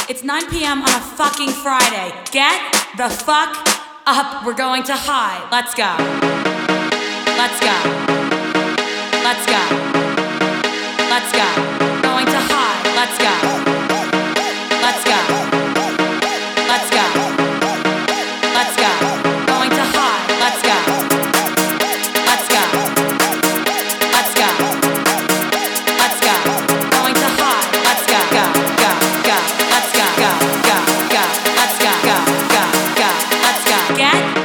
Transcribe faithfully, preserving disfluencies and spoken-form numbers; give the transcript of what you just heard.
It's nine p.m. on a fucking Friday. Get the fuck up. We're going to high. Let's go. Let's go. Let's go. Let's go. Going to high. Let's go. Let's go. Let's go. Let's go.